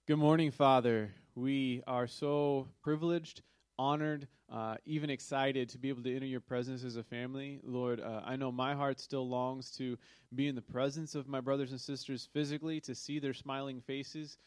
Good morning, Father. We are so privileged, honored, even excited to be able to enter your presence as a family. Lord, I know my heart still longs to be in the presence of my brothers and sisters physically, to see their smiling faces,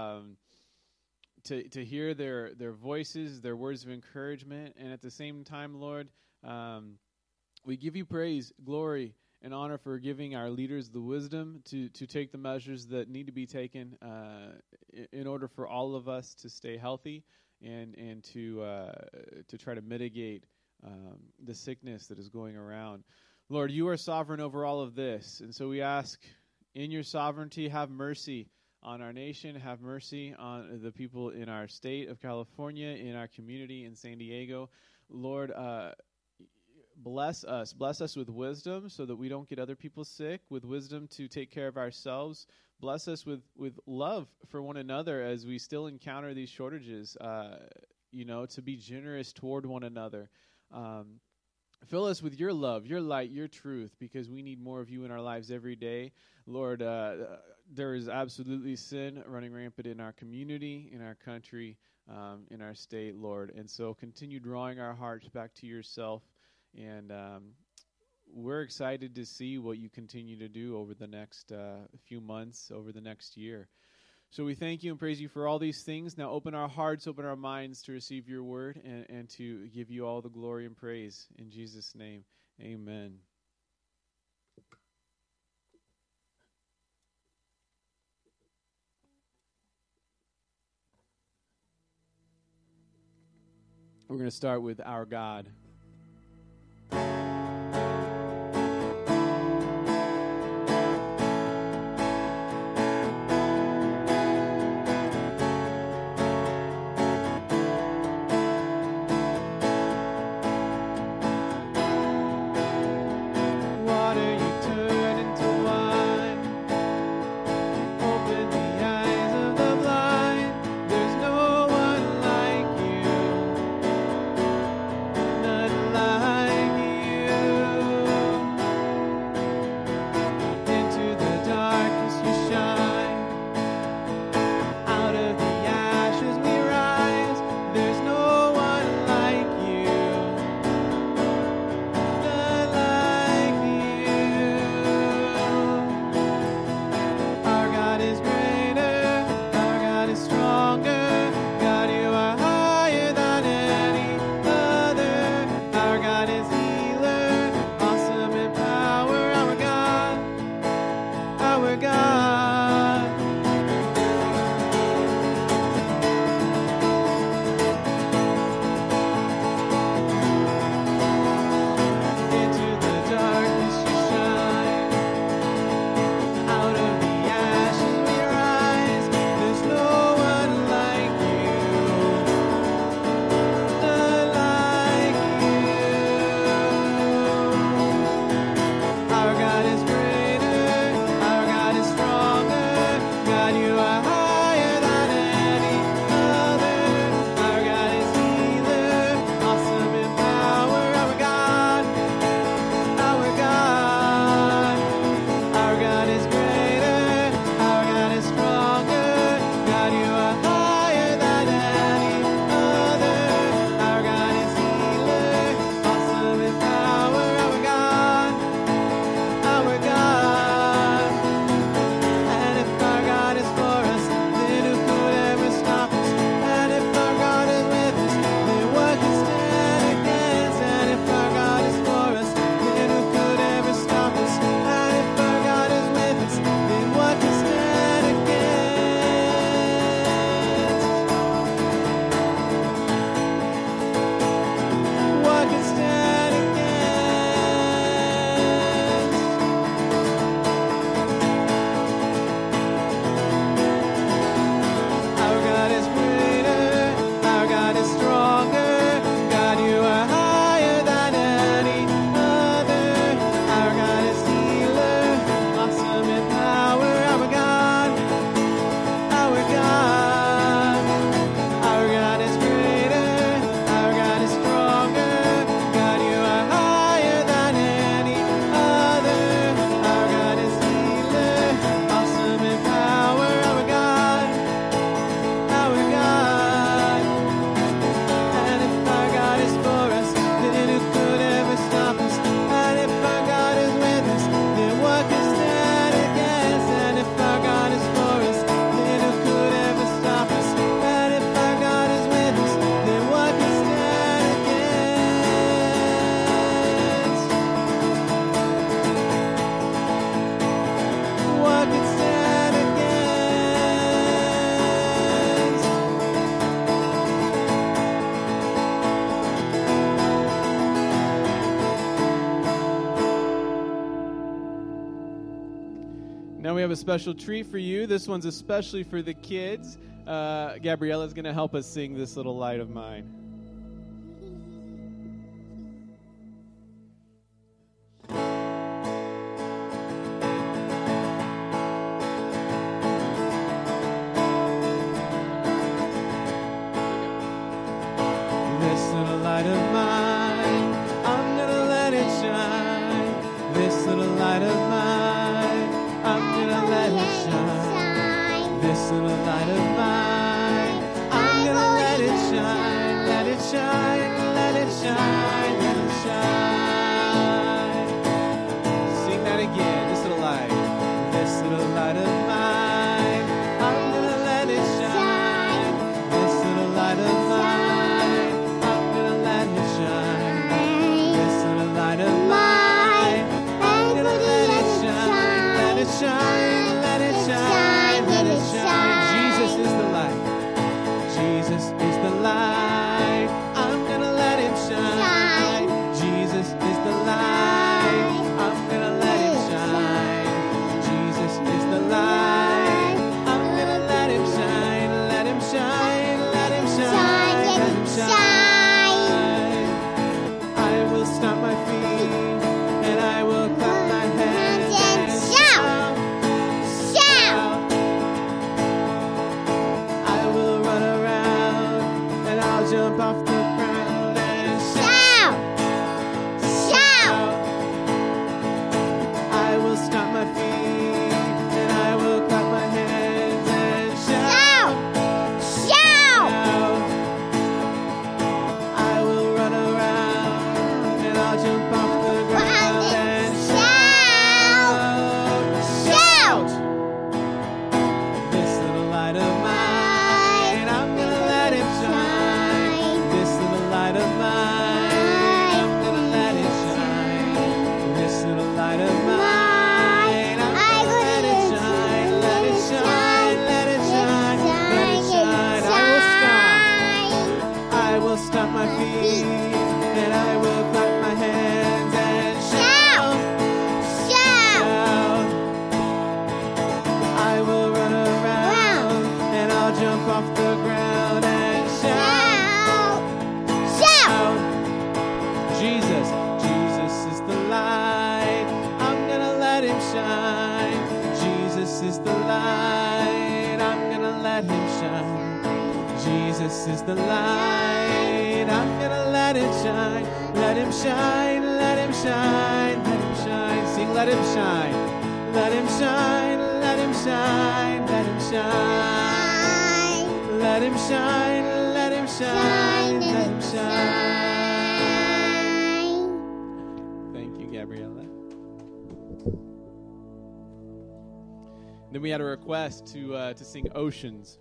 to hear their voices, their words of encouragement. And at the same time, Lord, we give you praise, glory, and honor for giving our leaders the wisdom to take the measures that need to be taken in order for all of us to stay healthy and to try to mitigate the sickness that is going around. Lord, you are sovereign over all of this, and so we ask, in your sovereignty, have mercy on our nation, have mercy on the people in our state of California, in our community in San Diego. Lord, bless us with wisdom so that we don't get other people sick, with wisdom to take care of ourselves. Bless us with love for one another as we still encounter these shortages, to be generous toward one another. Fill us with your love, your light, your truth, because we need more of you in our lives every day. Lord, there is absolutely sin running rampant in our community, in our country, in our state, Lord. And so continue drawing our hearts back to yourself. And we're excited to see what you continue to do over the next few months, over the next year. So we thank you and praise you for all these things. Now open our hearts, open our minds to receive your word and to give you all the glory and praise. In Jesus' name, amen. We're going to start with Our God. There's no one like you. we have a special treat for you. This one's especially for the kids. Gabriella's going to help us sing This Little Light of Mine. This little light of mine, I'm going to let it shine. This little light of mine, I'm going to let it shine. This little light of mine, I'm going to let it shine. Let it shine, let it shine, let it shine. Sing that again, this little light. This little light of mine, I'm going to let it shine. This little light of mine, I'm going to let it shine. This little light of mine, I'm going to let it shine. Let it shine, let it shine, let it shine. Jesus is the light. Jesus is the light. I'm going to let him shine. Jesus is the light. I'm going to let him shine. Jesus is the light. I'm going to let him shine. Let him shine. Let him shine. Let him shine. I will stomp my feet and I will clap my hands and shout. Shout. I will run around and I'll jump off the ground and shout. Shout. I will stomp my feet and I will clap my hands and shout. Shout. I will run around and I'll jump off the ground and shout. Shout. This little light of mine, I'm gonna let it shine. This little light of mine, I'm gonna let it shine. This little light of mine, I'm gonna let it shine. Let it shine, let it shine, let it shine. I will stomp my feet and I will clap my hands and shout. Shout. I will run around and I'll jump off the ground and shout. Shout. Jesus, Jesus is the light. I'm gonna let him shine. Jesus is the light. I'm gonna let him shine. Jesus is the light. I'm gonna let it shine. Let him shine. Let him shine. Let him shine. Sing, let him shine. Let him shine. Let him shine. Let him shine. Let him shine. Let him shine. Let him shine. Thank you, Gabriella. Then we had a request to sing Oceans.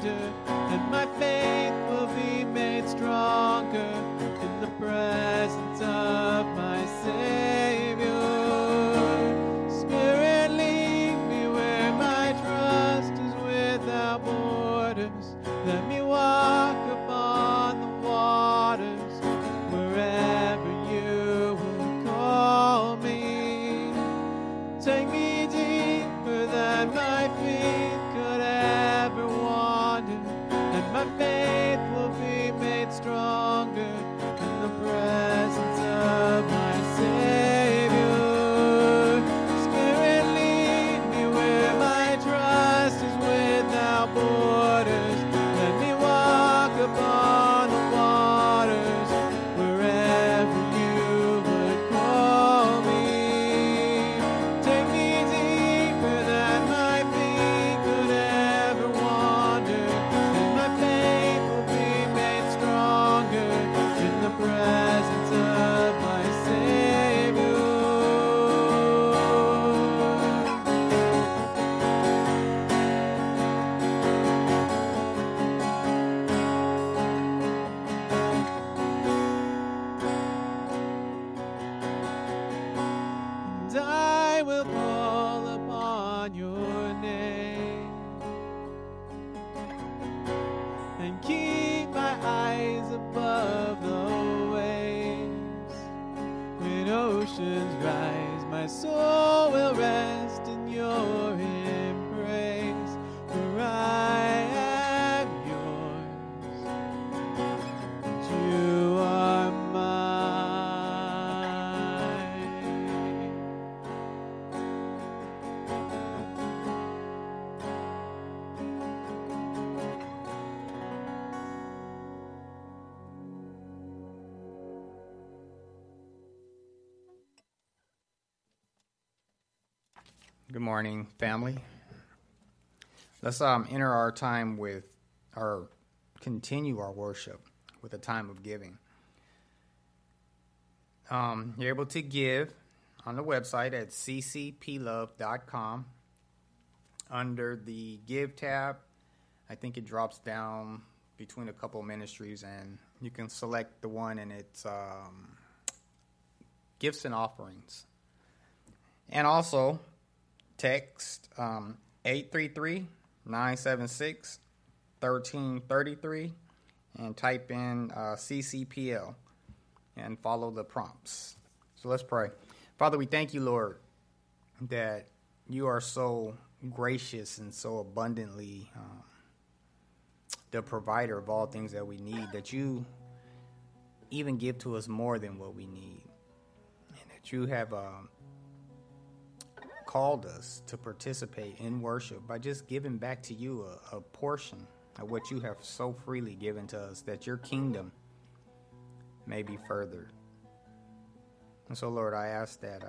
wander, and my faith will be made stronger in the presence of my Savior. Spirit, lead me where my trust is without borders. Let me walk upon the waters wherever you would call me. Take me deeper than my feet could ever wander, and my faith will be made stronger in the presence of my Savior. Spirit, lead me where my trust is without borders. Let me walk upon the waters wherever you would call me. Take me deeper than my feet could ever wander, and my faith will be made stronger in the presence of my Savior. And I will call upon your name and keep my eyes above the waves. When oceans rise, my soul will rest in your embrace, for I am yours, and you are mine. Good morning, family. Let's enter our time with continue our worship with a time of giving. You're able to give on the website at ccplove.com. Under the Give tab, I think it drops down between a couple of ministries, and you can select the one, and it's Gifts and Offerings. And also, text 833-976-1333 and type in CCPL and follow the prompts. So let's pray. Father, we thank you, Lord, that you are so gracious and so abundantly the provider of all things that we need, that you even give to us more than what we need, and that you have called us to participate in worship by just giving back to you a portion of what you have so freely given to us, that your kingdom may be furthered. And so, Lord, I ask that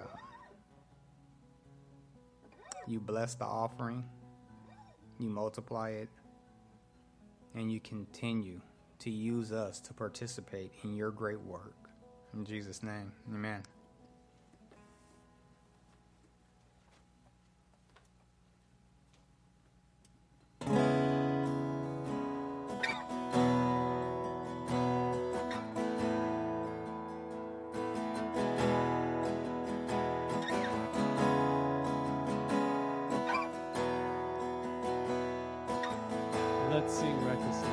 you bless the offering, you multiply it, and you continue to use us to participate in your great work. In Jesus' name, amen. Let's sing Reconcile.